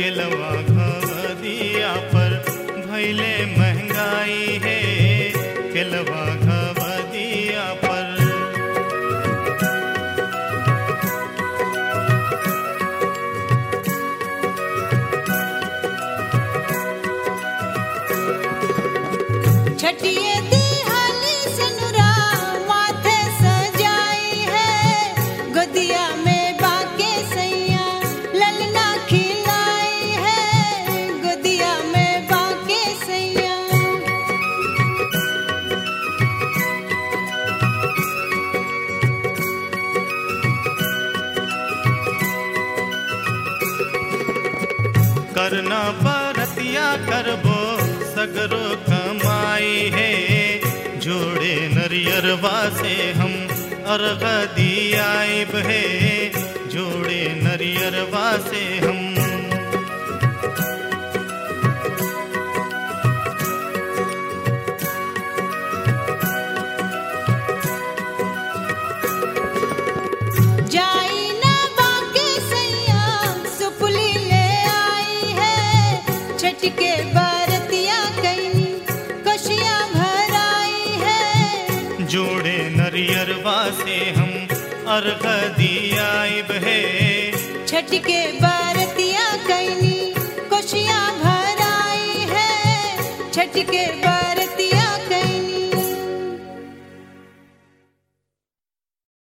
केलवा घवदिया पर भैले महंगाई है, केलवा घवदिया पर। छठिए दिहाली सनुरा माथे सजाई है, गोदिया में बाके सैया ललना खिलाई है, गोदिया में बाके सैया। करना बरतिया करबो सगरो कमाई है, जोड़े नरियरवा से हम अर्घ दियाइब है, जोड़े नरियरवा से हम। जाई ना बाके सैया सुपुली ले आई है, छठ के बरतिया कैनी कोशियां भराई है, जोड़े नरियरवा से हम अर्घ दियाइब है, छठ के बरतिया कैनी कोशियां भराई है, छठ के